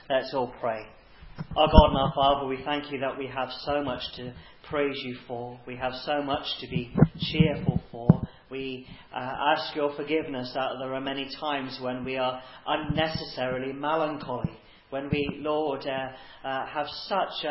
Let's all pray. Our God and our Father, we thank you that we have so much to praise you for. We have so much to be cheerful for. We ask your forgiveness that there are many times when we are unnecessarily melancholy, when we, Lord, have such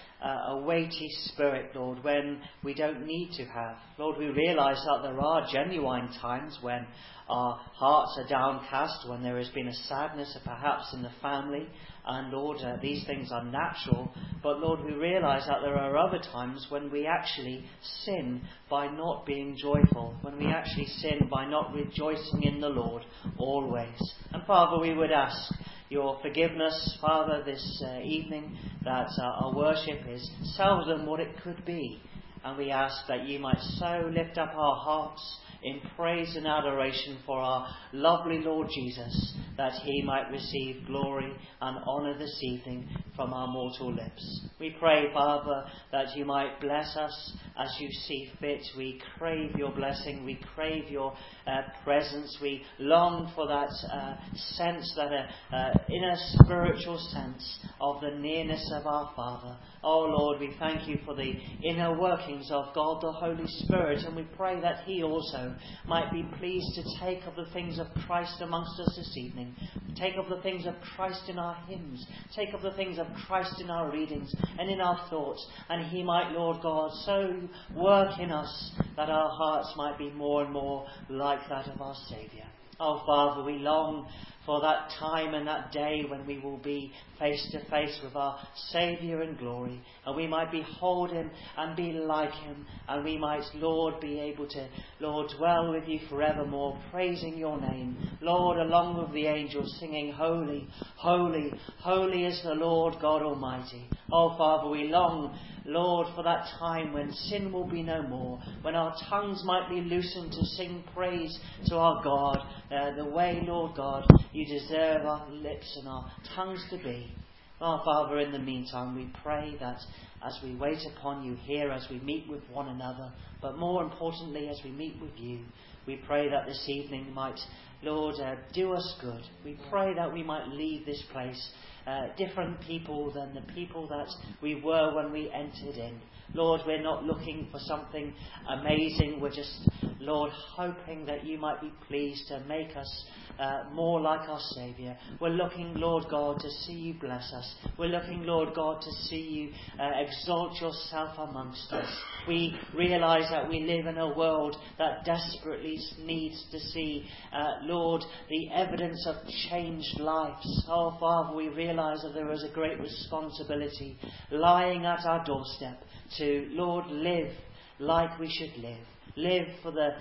a weighty spirit, Lord, when we don't need to have. Lord, we realise that there are genuine times when our hearts are downcast, when there has been a sadness perhaps in the family, and Lord, these things are natural, but Lord, we realise that there are other times when we actually sin by not being joyful, when we actually sin by not rejoicing in the Lord always. And Father, we would ask your forgiveness, Father, this evening, that our worship is seldom what it could be. And we ask that you might so lift up our hearts in praise and adoration for our lovely Lord Jesus, that he might receive glory and honour this evening from our mortal lips. We pray, Father, that you might bless us as you see fit. We crave your blessing. We crave your presence. We long for that sense, that inner spiritual sense of the nearness of our Father. Oh Lord, we thank you for the inner workings of God the Holy Spirit, and we pray that he also might be pleased to take of the things of Christ amongst us this evening. Take of the things of Christ in our hymns. Take of the things of Christ in our readings and in our thoughts. And he might, Lord God, so work in us that our hearts might be more and more like that of our Saviour. Oh Father, we long for that time and that day when we will be face to face with our Saviour in glory, and we might behold him and be like him, and we might, Lord, be able to, Lord, dwell with you forevermore, praising your name, Lord, along with the angels singing, Holy, holy, holy is the Lord God Almighty. Oh Father, we long, Lord, for that time when sin will be no more, when our tongues might be loosened to sing praise to our God, the way, Lord God, you deserve our lips and our tongues to be. Oh Father, in the meantime, we pray that as we wait upon you here, as we meet with one another, but more importantly, as we meet with you, we pray that this evening might, Lord, do us good. We pray that we might leave this place different people than the people that we were when we entered in. Lord, we're not looking for something amazing. We're just, Lord, hoping that you might be pleased to make us more like our Saviour. We're looking, Lord God, to see you bless us. We're looking, Lord God, to see you exalt yourself amongst us. We realise that we live in a world that desperately needs to see, Lord, the evidence of changed lives. Oh, Father, we realise that there is a great responsibility lying at our doorstep to, Lord, live like we should live. Live for the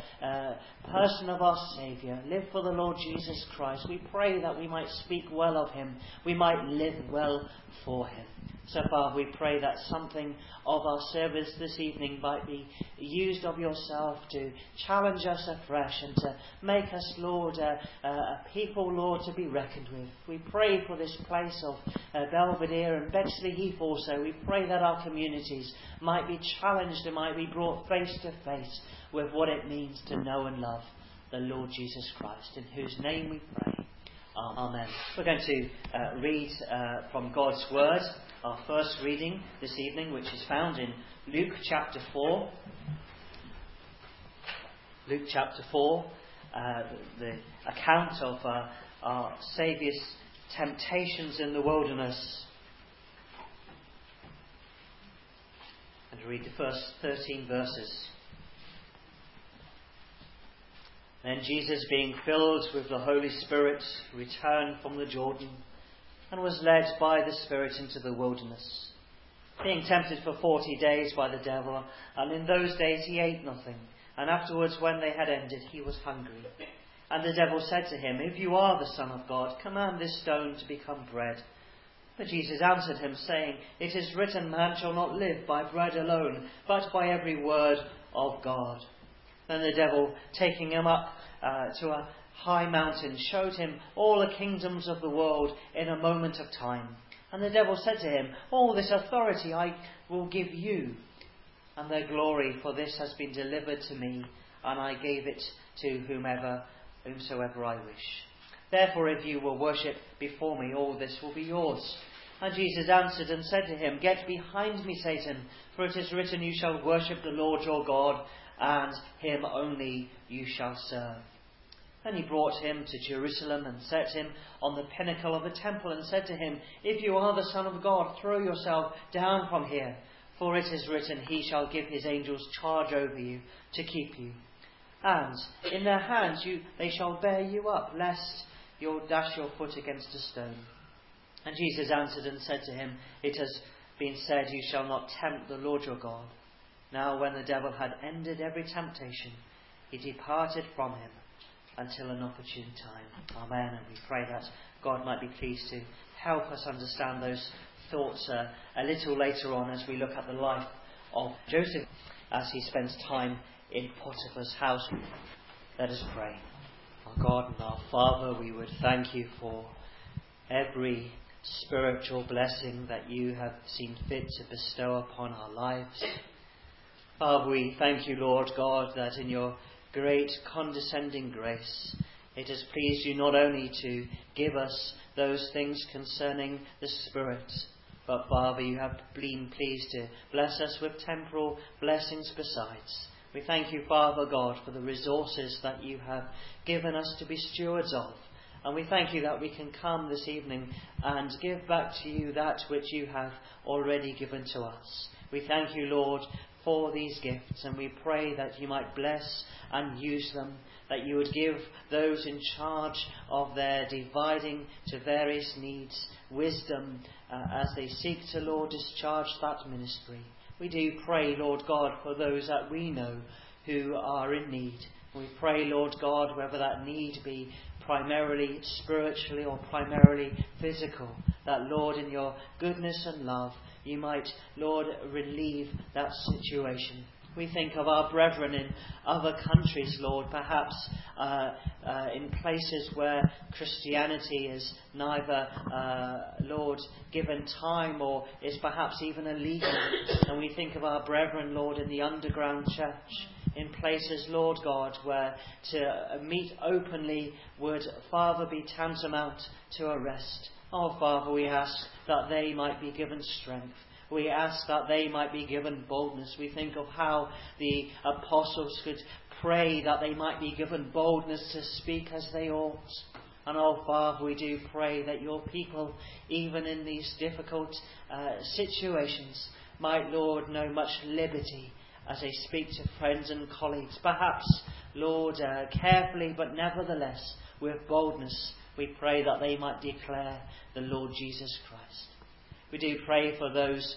person of our Saviour. Live for the Lord Jesus Christ. We pray that we might speak well of him. We might live well for him. So, Father, we pray that something of our service this evening might be used of yourself to challenge us afresh and to make us, Lord, a people, Lord, to be reckoned with. We pray for this place of Belvedere and Bexley Heath also. We pray that our communities might be challenged and might be brought face to face with what it means to know and love the Lord Jesus Christ, in whose name we pray. Amen. We're going to read from God's Word, our first reading this evening, which is found in Luke chapter 4. Luke chapter 4, the account of our Saviour's temptations in the wilderness. And read the first 13 verses. Then Jesus, being filled with the Holy Spirit, returned from the Jordan and was led by the Spirit into the wilderness, being tempted for 40 days by the devil. And in those days he ate nothing. And afterwards, when they had ended, he was hungry. And the devil said to him, If you are the Son of God, command this stone to become bread. But Jesus answered him, saying, It is written, Man shall not live by bread alone, but by every word of God. Then the devil, taking him up to a high mountain, showed him all the kingdoms of the world in a moment of time. And the devil said to him, All this authority I will give you, and their glory, for this has been delivered to me, and I gave it to whomsoever I wish. Therefore, if you will worship before me, all this will be yours." And Jesus answered and said to him, "Get behind me, Satan, for it is written, you shall worship the Lord your God, and him only you shall serve." Then he brought him to Jerusalem and set him on the pinnacle of the temple and said to him, "If you are the Son of God, throw yourself down from here, for it is written, he shall give his angels charge over you to keep you. And in their hands they shall bear you up, lest you dash your foot against a stone." And Jesus answered and said to him, "It has been said, you shall not tempt the Lord your God." Now when the devil had ended every temptation, he departed from him until an opportune time. Amen. And we pray that God might be pleased to help us understand those thoughts a little later on as we look at the life of Joseph as he spends time in Potiphar's house. Let us pray. Our God and our Father, we would thank you for every spiritual blessing that you have seen fit to bestow upon our lives. Father, we thank you, Lord God, that in your great condescending grace, it has pleased you not only to give us those things concerning the Spirit, but Father, you have been pleased to bless us with temporal blessings besides. We thank you, Father God, for the resources that you have given us to be stewards of. And we thank you that we can come this evening and give back to you that which you have already given to us. We thank you, Lord, for these gifts, and we pray that you might bless and use them, that you would give those in charge of their dividing to various needs wisdom as they seek to, Lord, discharge that ministry. We do pray, Lord God, for those that we know who are in need. We pray, Lord God, whether that need be primarily spiritually or primarily physical, that, Lord, in your goodness and love, you might, Lord, relieve that situation. We think of our brethren in other countries, Lord, perhaps in places where Christianity is neither, Lord, given time or is perhaps even illegal. And we think of our brethren, Lord, in the underground church, in places, Lord God, where to meet openly would, Father, be tantamount to arrest. Oh, Father, we ask that they might be given strength. We ask that they might be given boldness. We think of how the apostles could pray that they might be given boldness to speak as they ought. And oh, Father, we do pray that your people, even in these difficult situations, might, Lord, know much liberty as they speak to friends and colleagues. Perhaps, Lord, carefully, but nevertheless with boldness, we pray that they might declare the Lord Jesus Christ. We do pray for those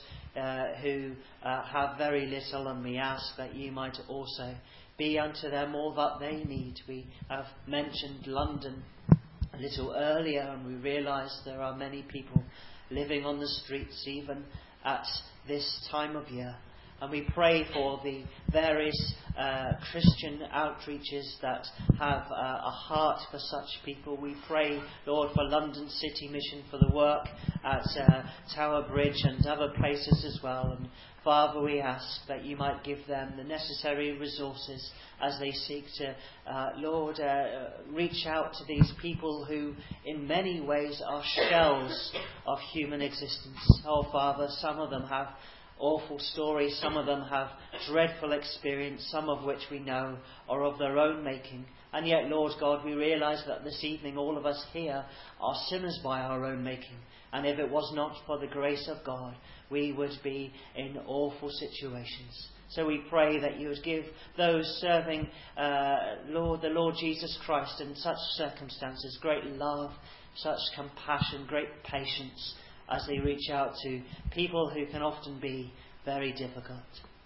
who have very little, and we ask that you might also be unto them all that they need. We have mentioned London a little earlier, and we realise there are many people living on the streets even at this time of year. And we pray for the various Christian outreaches that have a heart for such people. We pray, Lord, for London City Mission, for the work at Tower Bridge and other places as well. And Father, we ask that you might give them the necessary resources as they seek to, Lord, reach out to these people who in many ways are shells of human existence. Oh, Father, some of them have awful stories, some of them have dreadful experience, some of which we know are of their own making. And yet, Lord God, we realise that this evening all of us here are sinners by our own making. And if it was not for the grace of God, we would be in awful situations. So we pray that you would give those serving the Lord Jesus Christ in such circumstances great love, such compassion, great patience, as they reach out to people who can often be very difficult.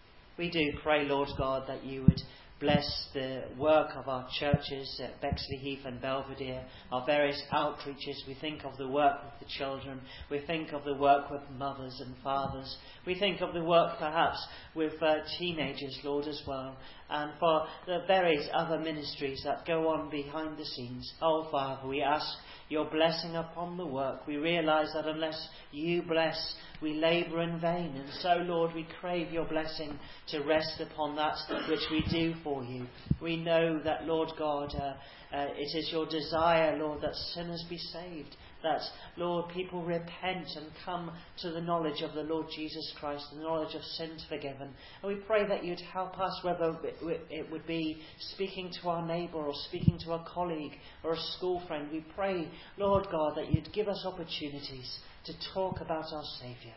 We do pray, Lord God, that you would bless the work of our churches at Bexley Heath and Belvedere, our various outreaches. We think of the work with the children. We think of the work with mothers and fathers. We think of the work perhaps with teenagers, Lord, as well. And for the various other ministries that go on behind the scenes. Oh, Father, we ask your blessing upon the work. We realise that unless you bless, we labour in vain. And so, Lord, we crave your blessing to rest upon that which we do for you. We know that, Lord God, it is your desire, Lord, that sinners be saved. That, Lord, people repent and come to the knowledge of the Lord Jesus Christ, the knowledge of sins forgiven. And we pray that you'd help us, whether it would be speaking to our neighbour or speaking to a colleague or a school friend. We pray, Lord God, that you'd give us opportunities to talk about our Saviour.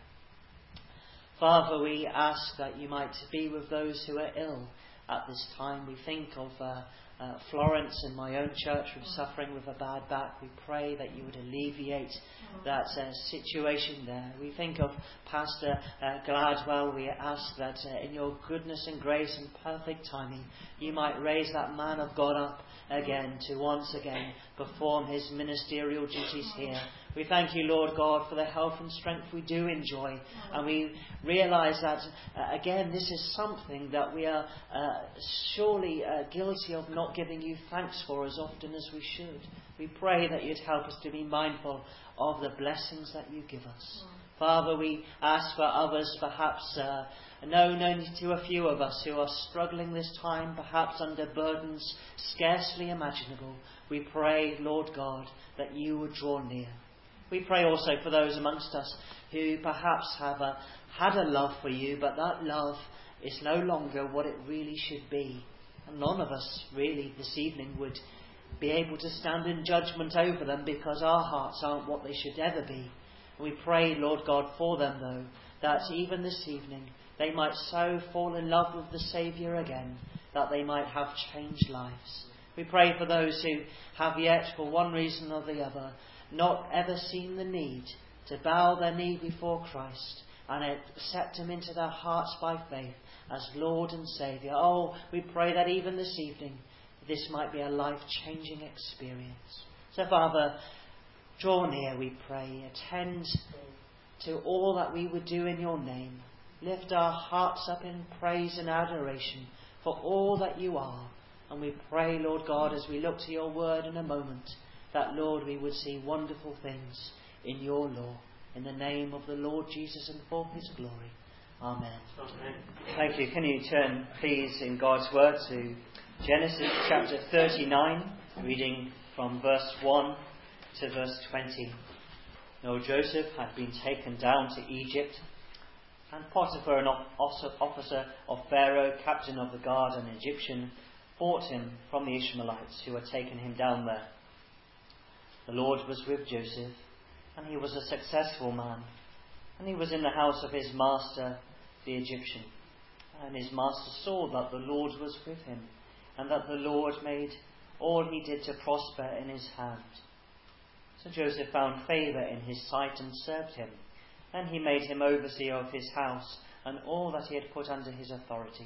Father, we ask that you might be with those who are ill at this time. We think of Florence in my own church who's suffering with a bad back. We pray that you would alleviate that situation there. We think of Pastor Gladwell. We ask that in your goodness and grace and perfect timing, you might raise that man of God up again to once again perform his ministerial duties here. We thank you, Lord God, for the health and strength we do enjoy. And we realise that, again, this is something that we are surely guilty of not giving you thanks for as often as we should. We pray that you'd help us to be mindful of the blessings that you give us. Father, we ask for others, perhaps known only to a few of us who are struggling this time, perhaps under burdens scarcely imaginable. We pray, Lord God, that you would draw near. We pray also for those amongst us who perhaps have had a love for you, but that love is no longer what it really should be. And none of us really this evening would be able to stand in judgment over them because our hearts aren't what they should ever be. And we pray, Lord God, for them though, that even this evening they might so fall in love with the Saviour again, that they might have changed lives. We pray for those who have yet, for one reason or the other, not ever seen the need to bow their knee before Christ and accept him into their hearts by faith as Lord and Saviour. Oh, we pray that even this evening this might be a life-changing experience. So, Father, draw near, we pray. Attend to all that we would do in your name. Lift our hearts up in praise and adoration for all that you are. And we pray, Lord God, as we look to your word in a moment, that, Lord, we would see wonderful things in your law. In the name of the Lord Jesus and for his glory. Amen. Amen. Thank you. Can you turn, please, in God's word to Genesis chapter 39, reading from verse 1 to verse 20. Now Joseph had been taken down to Egypt, and Potiphar, an officer of Pharaoh, captain of the guard, an Egyptian, bought him from the Ishmaelites who had taken him down there. The Lord was with Joseph, and he was a successful man, and he was in the house of his master, the Egyptian. And his master saw that the Lord was with him, and that the Lord made all he did to prosper in his hand. So Joseph found favour in his sight and served him, and he made him overseer of his house and all that he had put under his authority.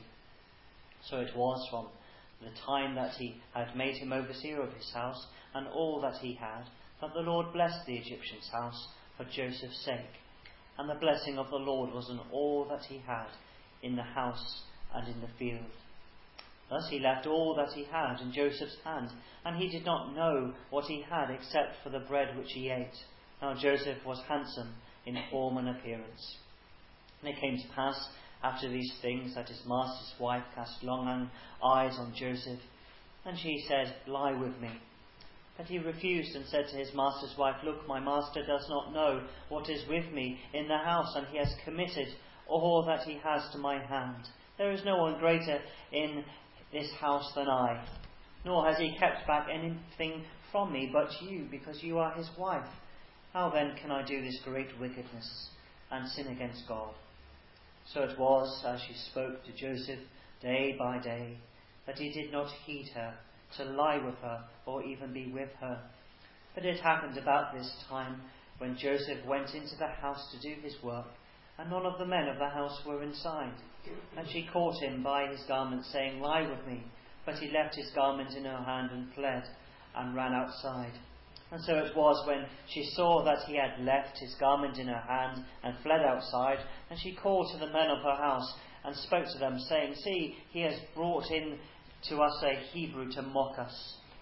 So it was from the time that he had made him overseer of his house and all that he had, that the Lord blessed the Egyptian's house for Joseph's sake. And the blessing of the Lord was on all that he had in the house and in the field. Thus he left all that he had in Joseph's hand, and he did not know what he had except for the bread which he ate. Now Joseph was handsome in form and appearance. And it came to pass after these things that his master's wife cast longing eyes on Joseph, and she said, "Lie with me." But he refused and said to his master's wife, "Look, my master does not know what is with me in the house, and he has committed all that he has to my hand. There is no one greater in this house than I, nor has he kept back anything from me but you, because you are his wife. How then can I do this great wickedness and sin against God?" So it was, as she spoke to Joseph day by day, that he did not heed her, to lie with her, or even be with her. But it happened about this time, when Joseph went into the house to do his work, and none of the men of the house were inside. And she caught him by his garment, saying, "Lie with me." But he left his garment in her hand and fled, and ran outside. And so it was, when she saw that he had left his garment in her hand and fled outside, and she called to the men of her house and spoke to them, saying, "See, he has brought in to us a Hebrew to mock us.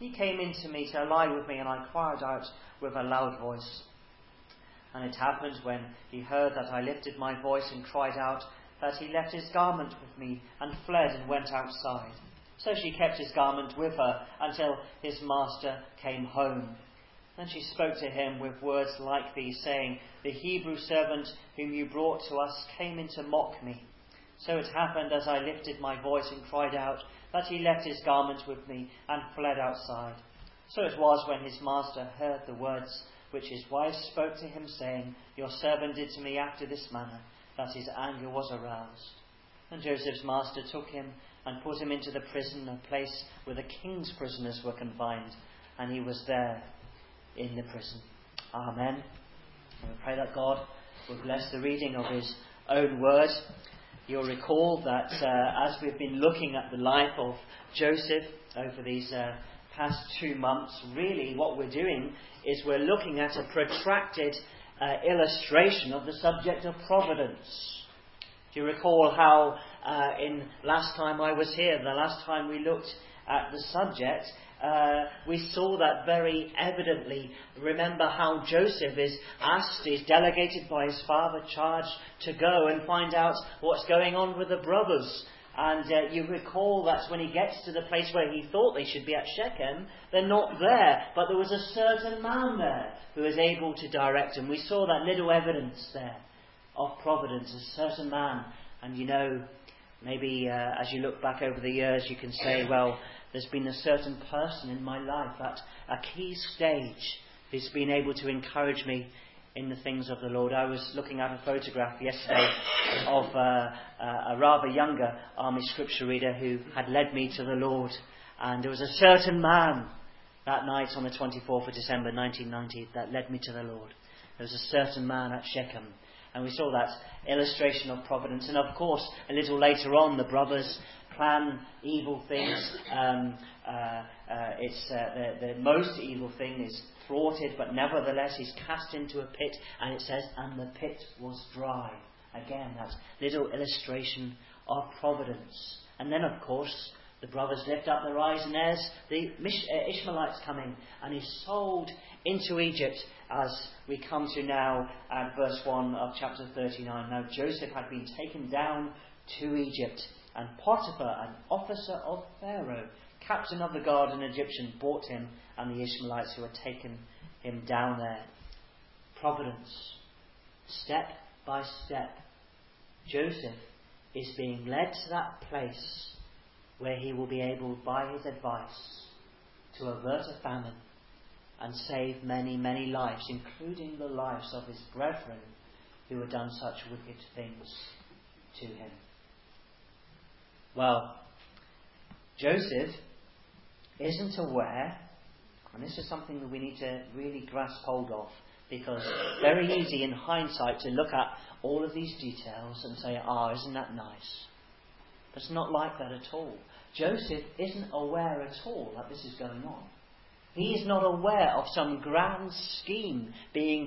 He came in to me to lie with me, and I cried out with a loud voice. And it happened, when he heard that I lifted my voice and cried out, that he left his garment with me and fled and went outside. So she kept his garment with her until his master came home. Then she spoke to him with words like these, saying, the Hebrew servant whom you brought to us came in to mock me. So it happened, as I lifted my voice and cried out, that he left his garment with me and fled outside. So it was, when his master heard the words which his wife spoke to him, saying, your servant did to me after this manner, that his anger was aroused. And Joseph's master took him and put him into the prison, a place where the king's prisoners were confined, and he was there in the prison. Amen. And we pray that God will bless the reading of his own word. You'll recall that as we've been looking at the life of Joseph over these past 2 months, really what we're doing is we're looking at a protracted illustration of the subject of providence. Do you recall how in last time I was here, the last time we looked at the subject, we saw that very evidently. Remember how Joseph is delegated by his father, charged to go and find out what's going on with the brothers. And you recall that when he gets to the place where he thought they should be at Shechem, they're not there. But there was a certain man there who was able to direct him. We saw that little evidence there of providence, a certain man. And you know, maybe as you look back over the years, you can say, well, there's been a certain person in my life at a key stage who's been able to encourage me in the things of the Lord. I was looking at a photograph yesterday of a rather younger army scripture reader who had led me to the Lord. And there was a certain man that night on the 24th of December 1990 that led me to the Lord. There was a certain man at Shechem. And we saw that illustration of providence. And of course, a little later on, the brothers plan evil things. The most evil thing is thwarted, but nevertheless he's cast into a pit, and it says, and the pit was dry. Again, that little illustration of providence. And then, of course, the brothers lift up their eyes, and there's the Ishmaelites coming, and he's sold into Egypt, as we come to now at verse 1 of chapter 39. Now Joseph had been taken down to Egypt, and Potiphar, an officer of Pharaoh, captain of the guard, an Egyptian, bought him and the Ishmaelites who had taken him down there. Providence. Step by step, Joseph is being led to that place where he will be able, by his advice, to avert a famine and save many, many lives, including the lives of his brethren who had done such wicked things to him. Well, Joseph isn't aware, and this is something that we need to really grasp hold of, because it's very easy in hindsight to look at all of these details and say, isn't that nice? But it's not like that at all. Joseph isn't aware at all that this is going on. He is not aware of some grand scheme being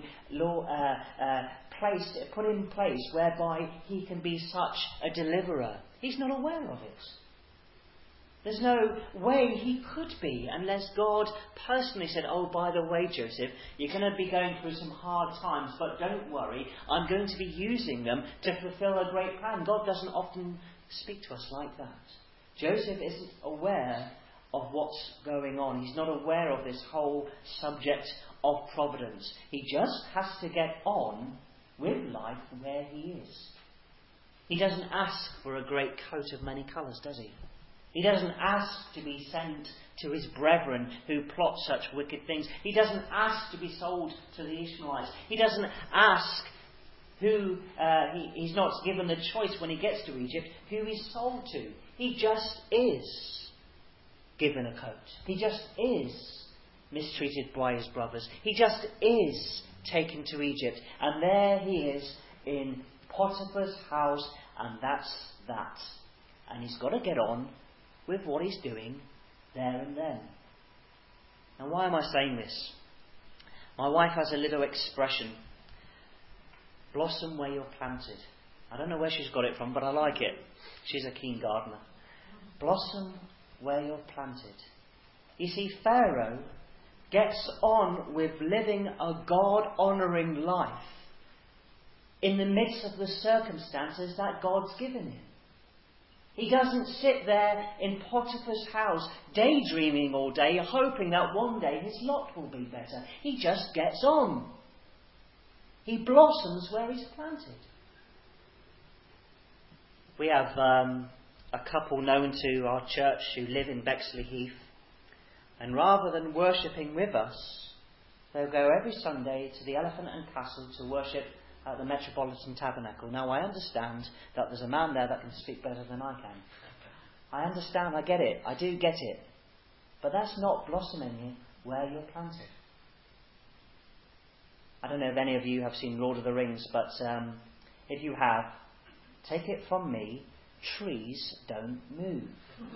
put in place whereby he can be such a deliverer. He's not aware of it. There's no way he could be unless God personally said, by the way, Joseph, you're going to be going through some hard times, but don't worry, I'm going to be using them to fulfill a great plan. God doesn't often speak to us like that. Joseph isn't aware of what's going on. He's not aware of this whole subject of providence. He just has to get on with life where he is. He doesn't ask for a great coat of many colours, does he? He doesn't ask to be sent to his brethren who plot such wicked things. He doesn't ask to be sold to the Ishmaelites. He doesn't ask who, he's not given the choice when he gets to Egypt, who he's sold to. He just is given a coat. He just is mistreated by his brothers. He just is taken to Egypt. And there he is in Potiphar's house, and that's that. And he's got to get on with what he's doing there and then. Now, why am I saying this? My wife has a little expression, blossom where you're planted. I don't know where she's got it from, but I like it. She's a keen gardener. Blossom where you're planted. You see, Pharaoh gets on with living a God-honouring life in the midst of the circumstances that God's given him. He doesn't sit there in Potiphar's house daydreaming all day, hoping that one day his lot will be better. He just gets on. He blossoms where he's planted. We have a couple known to our church who live in Bexley Heath, and rather than worshipping with us, they'll go every Sunday to the Elephant and Castle to worship at the Metropolitan Tabernacle. Now, I understand that there's a man there that can speak better than I can. I understand, I get it, I do get it. But that's not blossoming where you're planted. I don't know if any of you have seen Lord of the Rings, but if you have, take it from me, trees don't move.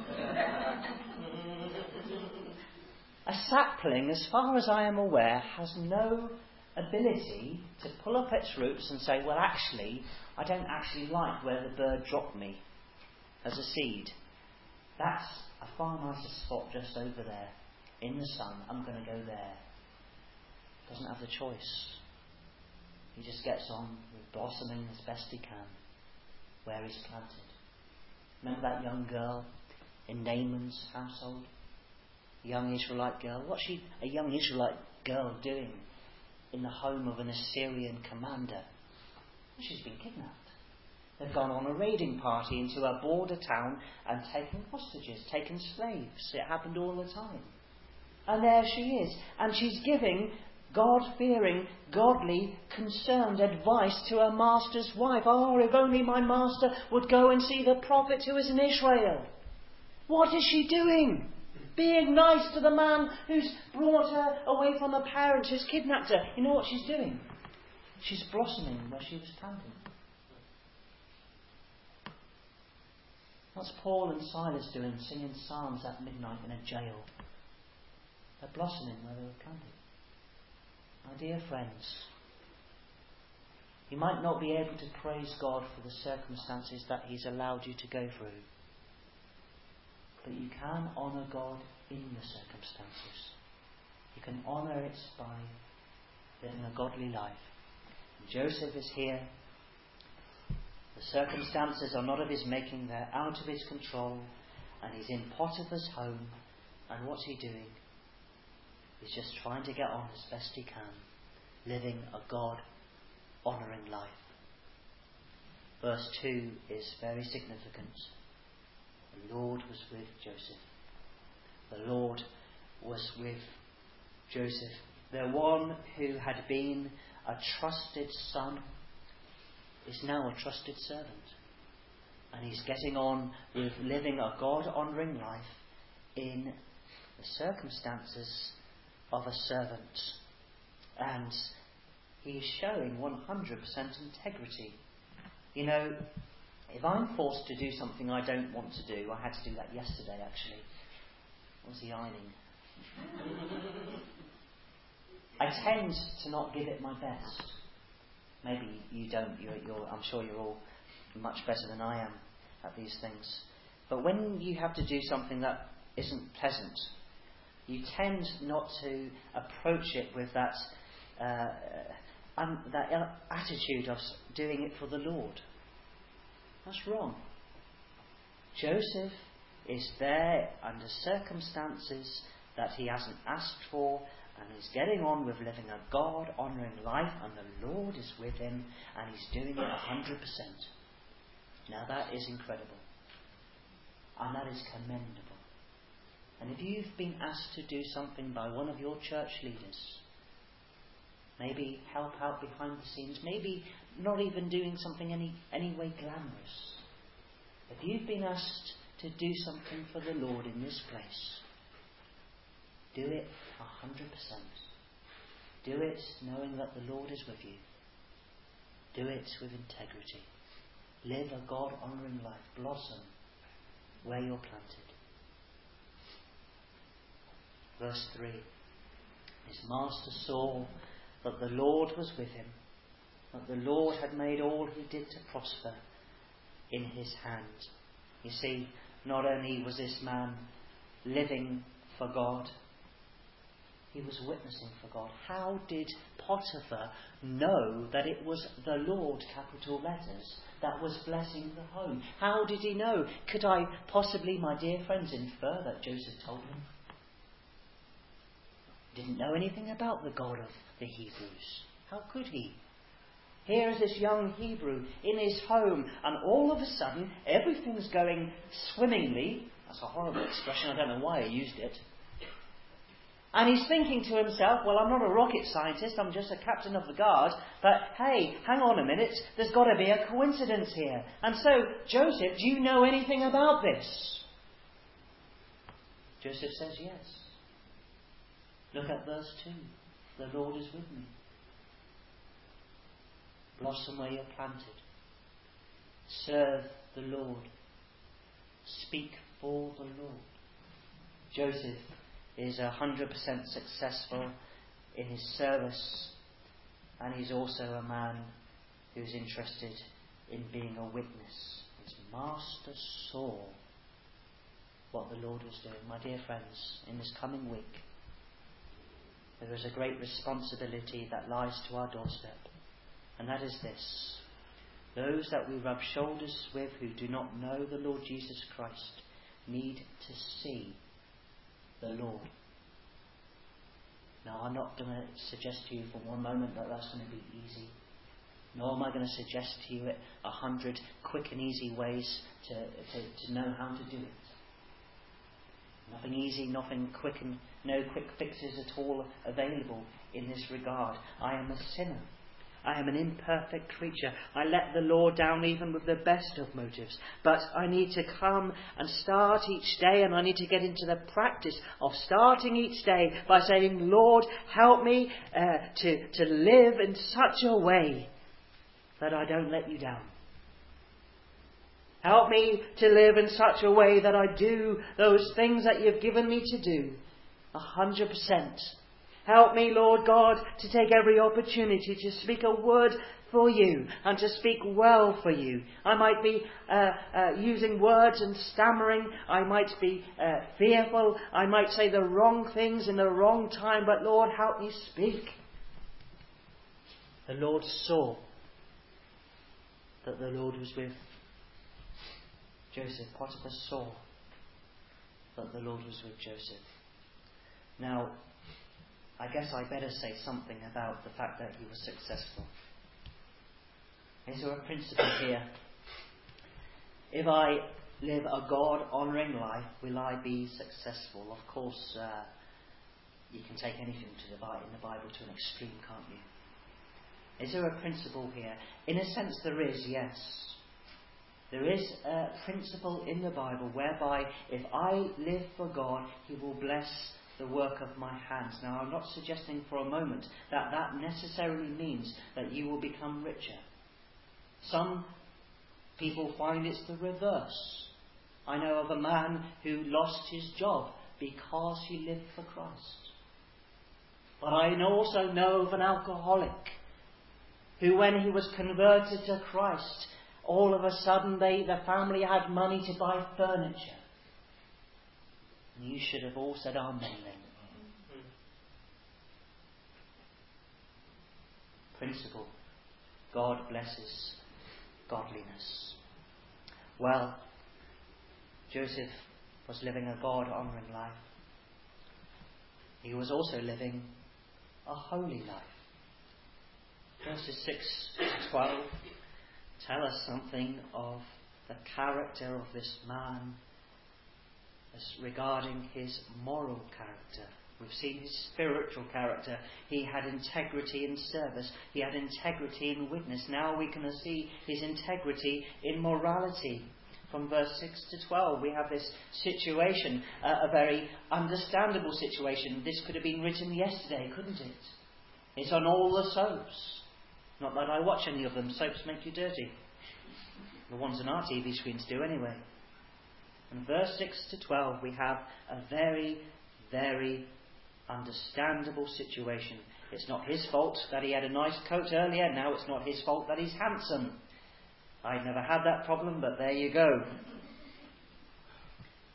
A sapling, as far as I am aware, has no ability to pull up its roots and say, well, actually, I don't actually like where the bird dropped me as a seed. That's a far nicer spot just over there in the sun. I'm going to go there. Doesn't have the choice. He just gets on with blossoming as best he can where he's planted. Remember that young girl in Naaman's household? A young Israelite girl. What's a young Israelite girl doing in the home of an Assyrian commander? Well, she's been kidnapped. They've gone on a raiding party into a border town and taken hostages, taken slaves. It happened all the time. And there she is. And she's giving God-fearing, godly, concerned advice to her master's wife. Oh, if only my master would go and see the prophet who is in Israel. What is she doing? Being nice to the man who's brought her away from her parents, who's kidnapped her. You know what she's doing? She's blossoming where she was planted. What's Paul and Silas doing, singing psalms at midnight in a jail? They're blossoming where they were planted. My dear friends, you might not be able to praise God for the circumstances that He's allowed you to go through, but you can honour God in the circumstances. You can honour it by living a godly life. Joseph is here. The circumstances are not of his making, they're out of his control, and he's in Potiphar's home, and what's he doing? He's just trying to get on as best he can, living a God-honouring life. Verse 2 is very significant. The Lord was with Joseph. The Lord was with Joseph. The one who had been a trusted son is now a trusted servant. And he's getting on with living a God-honouring life in the circumstances of a servant. And he is showing 100% integrity. You know, if I'm forced to do something I don't want to do, I had to do that yesterday actually. What was the ironing? I tend to not give it my best. Maybe you don't. I'm sure you're all much better than I am at these things. But when you have to do something that isn't pleasant, you tend not to approach it with that attitude of doing it for the Lord. That's wrong. Joseph is there under circumstances that he hasn't asked for, and he's getting on with living a God-honouring life, and the Lord is with him, and he's doing it 100%. Now that is incredible. And that is commendable. And if you've been asked to do something by one of your church leaders, maybe help out behind the scenes, maybe not even doing something any way glamorous. If you've been asked to do something for the Lord in this place, do it 100%. Do it knowing that the Lord is with you. Do it with integrity. Live a God-honouring life. Blossom where you're planted. Verse 3. His master saw that the Lord was with him, that the Lord had made all he did to prosper in his hand. You see, not only was this man living for God. He was witnessing for God. How did Potiphar know that it was the Lord, capital letters, that was blessing the home? How did he know? Could I possibly, my dear friends, infer that Joseph told him? He didn't know anything about the God of the Hebrews. How could he? Here is this young Hebrew in his home, and all of a sudden everything's going swimmingly. That's a horrible expression, I don't know why I used it. And he's thinking to himself, well, I'm not a rocket scientist, I'm just a captain of the guard, but hey, hang on a minute, there's got to be a coincidence here. And so, Joseph, do you know anything about this? Joseph says yes. Look at verse 2. The Lord is with me. Blossom where you're planted. Serve the Lord. Speak for the Lord. Joseph is 100% successful in his service, and he's also a man who's interested in being a witness. His master saw what the Lord was doing. My dear friends, in this coming week, there is a great responsibility that lies to our doorstep, and that is this: those that we rub shoulders with who do not know the Lord Jesus Christ need to see the Lord. Now, I'm not going to suggest to you for one moment that that's going to be easy. Nor am I going to suggest to you 100 quick and easy ways to know how to do it. Nothing easy, nothing quick, and no quick fixes at all available in this regard. I am a sinner. I am an imperfect creature. I let the Lord down even with the best of motives. But I need to come and start each day, and I need to get into the practice of starting each day by saying, Lord, help me to live in such a way that I don't let you down. Help me to live in such a way that I do those things that you've given me to do 100%. Help me, Lord God, to take every opportunity to speak a word for you and to speak well for you. I might be using words and stammering. I might be fearful. I might say the wrong things in the wrong time. But Lord, help me speak. The Lord saw that the Lord was with Joseph. Potiphar saw that the Lord was with Joseph. Now, I guess I better say something about the fact that he was successful. Is there a principle here? If I live a God-honouring life, will I be successful? Of course, you can take anything in the Bible to an extreme, can't you? Is there a principle here? In a sense, there is, yes. There is a principle in the Bible whereby if I live for God, He will bless the work of my hands. Now, I'm not suggesting for a moment that that necessarily means that you will become richer. Some people find it's the reverse. I know of a man who lost his job because he lived for Christ. But I also know of an alcoholic who, when he was converted to Christ, all of a sudden the family had money to buy furniture. You should have all said amen then. Principle. God blesses godliness. Well, Joseph was living a God-honouring life. He was also living a holy life. Verses 6 to 12 tell us something of the character of this man as regarding his moral character. We've seen his spiritual character. He had integrity in service. He had integrity in witness. Now we can see his integrity in morality. From verse 6 to 12 we have this situation, a very understandable situation. This could have been written yesterday, couldn't it? It's on all the soaps. Not that I watch any of them. Soaps make you dirty. The ones on our TV screens do anyway. In verse 6 to 12 we have a very, very understandable situation. It's not his fault that he had a nice coat earlier. Now it's not his fault that he's handsome. I never had that problem, but there you go.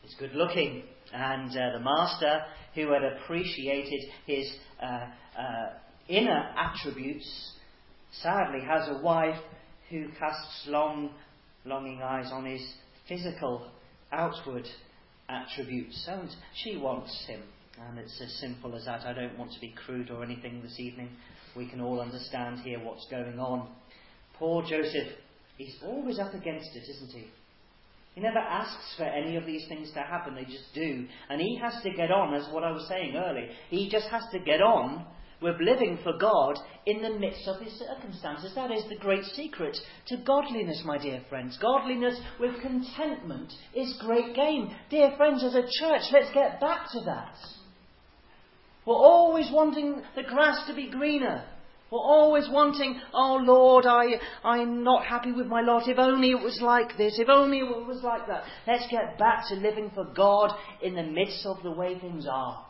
He's good looking. And the master, who had appreciated his inner attributes, sadly has a wife who casts longing eyes on his physical, outward attributes. And she wants him. And it's as simple as that. I don't want to be crude or anything this evening. We can all understand here what's going on. Poor Joseph, he's always up against it, isn't he? He never asks for any of these things to happen. They just do. And he has to get on, as what I was saying earlier. He just has to get on with living for God in the midst of his circumstances. That is the great secret to godliness, my dear friends. Godliness with contentment is great gain. Dear friends, as a church, let's get back to that. We're always wanting the grass to be greener. We're always wanting, oh Lord, I'm not happy with my lot. If only it was like this. If only it was like that. Let's get back to living for God in the midst of the way things are.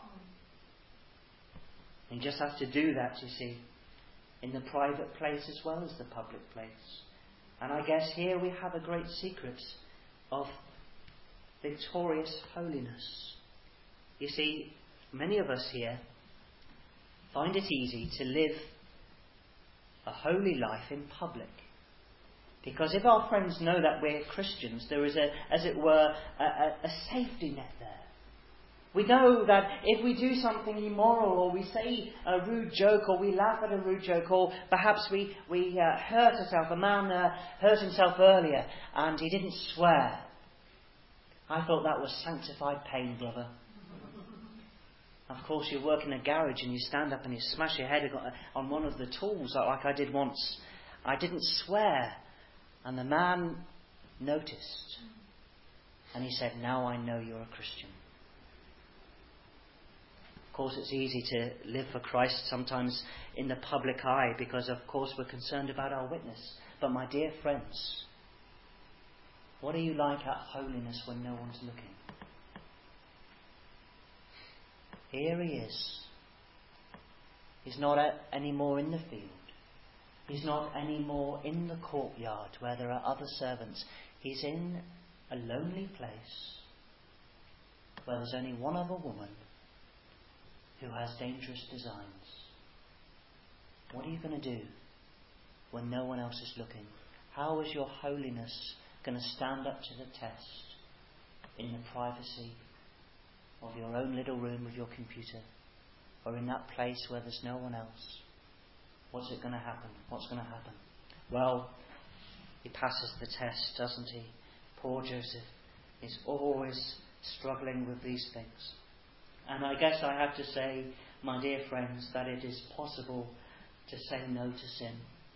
And you just have to do that, you see, in the private place as well as the public place. And I guess here we have a great secret of victorious holiness. You see, many of us here find it easy to live a holy life in public. Because if our friends know that we're Christians, there is, as it were, a safety net there. We know that if we do something immoral, or we say a rude joke, or we laugh at a rude joke, or perhaps we hurt ourselves. A man hurt himself earlier, and he didn't swear. I thought that was sanctified pain, brother. Of course, you work in a garage and you stand up and you smash your head on one of the tools like I did once. I didn't swear. And the man noticed. And he said, now I know you're a Christian. Of course, it's easy to live for Christ sometimes in the public eye because, of course, we're concerned about our witness. But my dear friends, what are you like at holiness when no one's looking? Here he is. He's not anymore in the field. He's not anymore in the courtyard where there are other servants. He's in a lonely place where there's only one other woman who has dangerous designs. What are you going to do when no one else is looking? How is your holiness going to stand up to the test in the privacy of your own little room with your computer, or in that place where there's no one else? What's it going to happen? What's going to happen? Well, he passes the test, doesn't he? Poor Joseph is always struggling with these things. And I guess I have to say, my dear friends, that it is possible to say no to sin.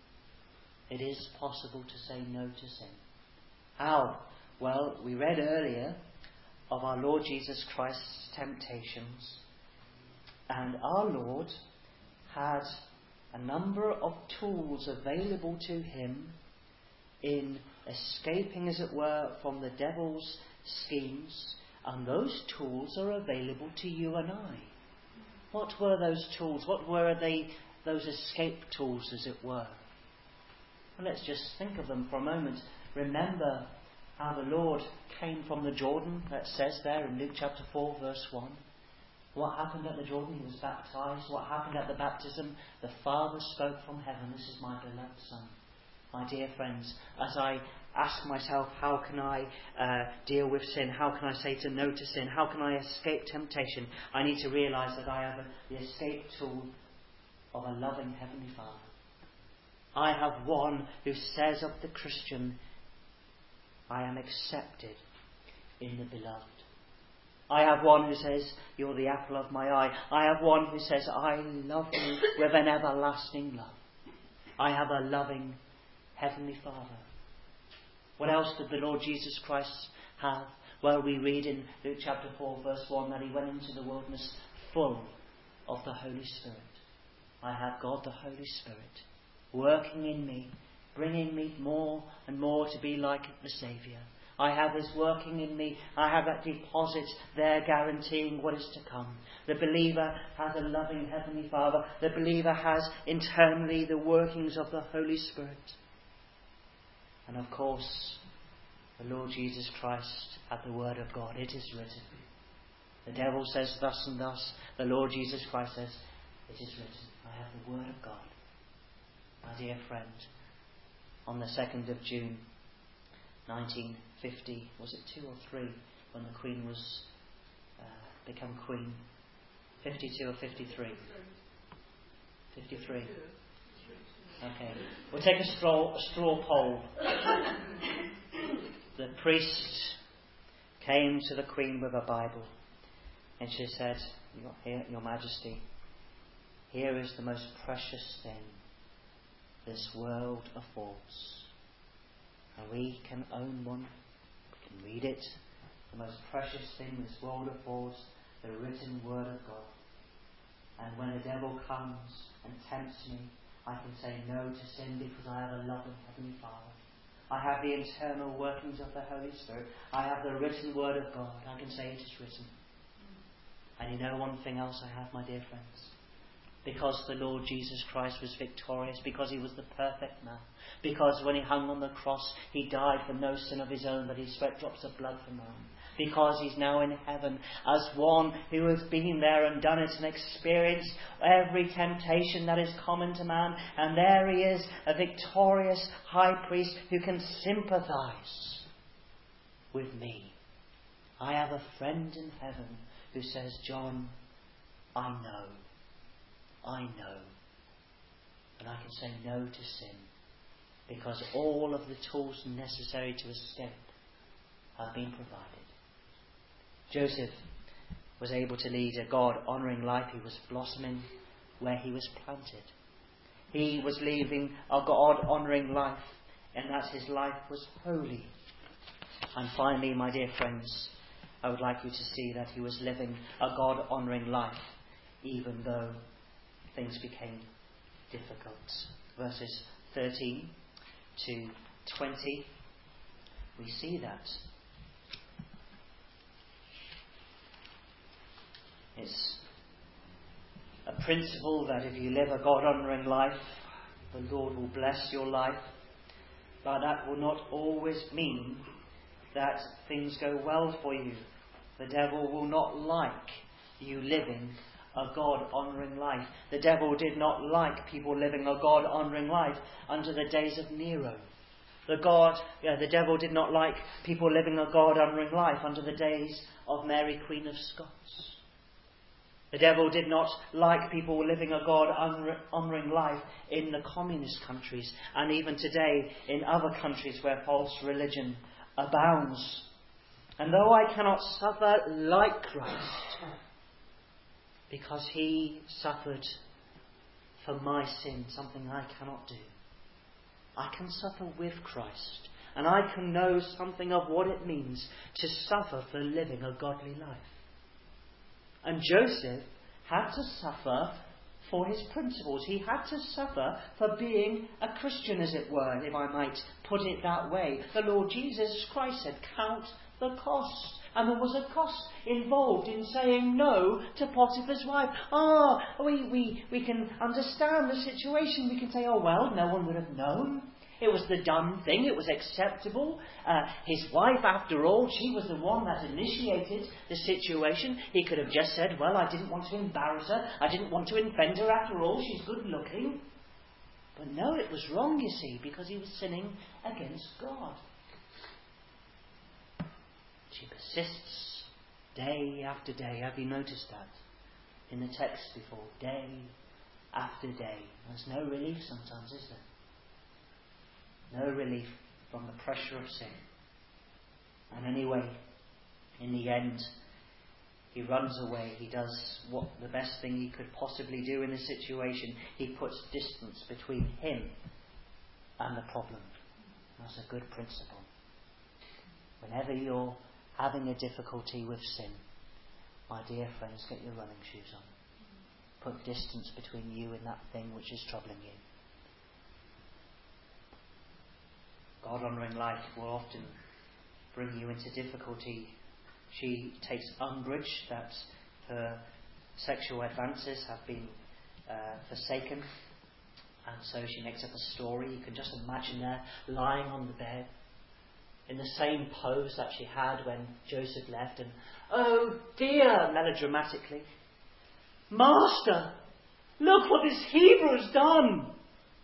It is possible to say no to sin. How? Well, we read earlier of our Lord Jesus Christ's temptations. And our Lord had a number of tools available to him in escaping, as it were, from the devil's schemes. And those tools are available to you and I. What were those tools? What were those escape tools, as it were? Well, let's just think of them for a moment. Remember how the Lord came from the Jordan, that says there in Luke chapter 4, verse 1. What happened at the Jordan? He was baptized. What happened at the baptism? The Father spoke from heaven, "This is my beloved Son." My dear friends, as I ask myself, how can I deal with sin? How can I say no to sin? How can I escape temptation? I need to realise that I have the escape tool of a loving Heavenly Father. I have one who says of the Christian, I am accepted in the beloved. I have one who says, you're the apple of my eye. I have one who says, I love you with an everlasting love. I have a loving Heavenly Father. What else did the Lord Jesus Christ have? Well, we read in Luke chapter 4, verse 1, that he went into the wilderness full of the Holy Spirit. I have God the Holy Spirit working in me, bringing me more and more to be like the Saviour. I have His working in me. I have that deposit there guaranteeing what is to come. The believer has a loving Heavenly Father. The believer has internally the workings of the Holy Spirit. And of course, The Lord Jesus Christ had the word of God. It is written. The devil says thus and thus. The Lord Jesus Christ says, it is written. I have the word of God. My dear friend, on the 2nd of June 1950, was it 2 or 3, when the Queen was become Queen? 52 or 53? 53. Okay. We'll take a straw poll. The priest came to the Queen with a Bible, and she said, Your Majesty, here is the most precious thing this world affords. And we can own one, we can read it. The most precious thing this world affords, the written word of God. And when the devil comes and tempts me, I can say no to sin because I have a loving Heavenly Father. I have the internal workings of the Holy Spirit. I have the written word of God. I can say it is written. And you know one thing else I have, my dear friends? Because the Lord Jesus Christ was victorious, because he was the perfect man, because when he hung on the cross, he died for no sin of his own, but he sweat drops of blood for none. Because he's now in heaven as one who has been there and done it and experienced every temptation that is common to man. And there he is, a victorious high priest who can sympathize with me. I have a friend in heaven who says, John, I know. And I can say no to sin because all of the tools necessary to escape have been provided. Joseph was able to lead a God-honouring life. He was blossoming where he was planted. He was living a God-honouring life, and that his life was holy. And finally, my dear friends, I would like you to see that he was living a God-honouring life, even though things became difficult. Verses 13 to 20, we see that. It's a principle that if you live a God-honouring life, the Lord will bless your life. But that will not always mean that things go well for you. The devil will not like you living a God-honouring life. The devil did not like people living a God-honouring life under the days of Nero. The devil did not like people living a God-honouring life under the days of Mary, Queen of Scots. The devil did not like people living a God-honouring life in the communist countries and even today in other countries where false religion abounds. And though I cannot suffer like Christ, because he suffered for my sin, something I cannot do, I can suffer with Christ. And I can know something of what it means to suffer for living a godly life. And Joseph had to suffer for his principles. He had to suffer for being a Christian, as it were, if I might put it that way. The Lord Jesus Christ said, count the cost. And there was a cost involved in saying no to Potiphar's wife. We can understand the situation. We can say, oh well, no one would have known. It was the done thing. It was acceptable. His wife, after all, she was the one that initiated the situation. He could have just said, well, I didn't want to embarrass her. I didn't want to offend her. After all, she's good looking. But no, it was wrong, you see, because he was sinning against God. She persists day after day. Have you noticed that in the text before? Day after day. There's no relief sometimes, is there? No relief from the pressure of sin. And anyway, in the end, he runs away. He does what the best thing he could possibly do in the situation. He puts distance between him and the problem. That's a good principle. Whenever you're having a difficulty with sin, my dear friends, get your running shoes on. Put distance between you and that thing which is troubling you. God-honouring life will often bring you into difficulty. She takes umbrage that her sexual advances have been forsaken, and so she makes up a story. You can just imagine her lying on the bed. in the same pose that she had when Joseph left, and, "Oh dear," melodramatically, "Master, look what this Hebrew has done."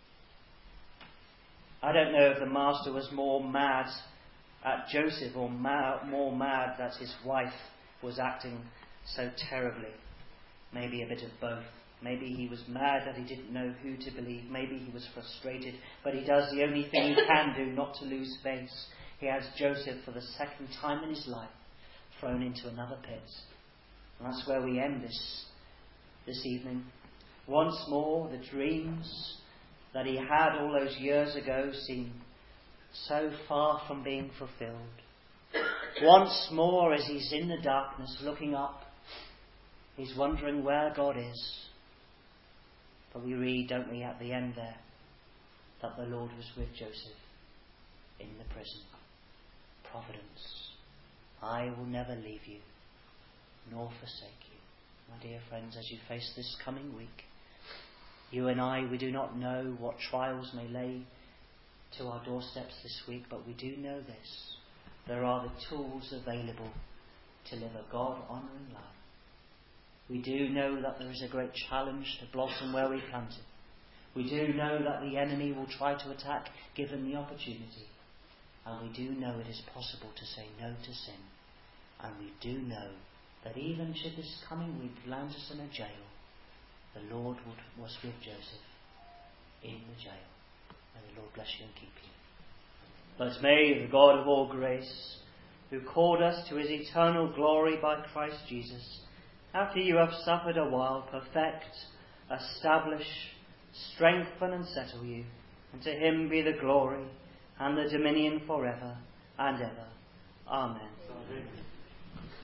I don't know if the master was more mad at Joseph or more mad that his wife was acting so terribly. Maybe a bit of both. Maybe he was mad that he didn't know who to believe. Maybe he was frustrated. But he does the only thing he can do not to lose face. He has Joseph, for the second time in his life, thrown into another pit. And that's where we end this evening. Once more, the dreams that he had all those years ago seem so far from being fulfilled. Once more, as he's in the darkness looking up, he's wondering where God is. But we read, don't we, at the end there, that the Lord was with Joseph in the prison. Providence. I will never leave you, nor forsake you. My dear friends, as you face this coming week, you and I, we do not know what trials may lay to our doorsteps this week, but we do know this. There are the tools available to live a God-honouring life. We do know that there is a great challenge to blossom where we planted. We do know that the enemy will try to attack given the opportunity. And we do know it is possible to say no to sin. And we do know that even should this coming week land us in a jail, the Lord was with Joseph in the jail. May the Lord bless you and keep you. But may the God of all grace, who called us to his eternal glory by Christ Jesus, after you have suffered a while, perfect, establish, strengthen and settle you. And to him be the glory and the dominion forever and ever. Amen.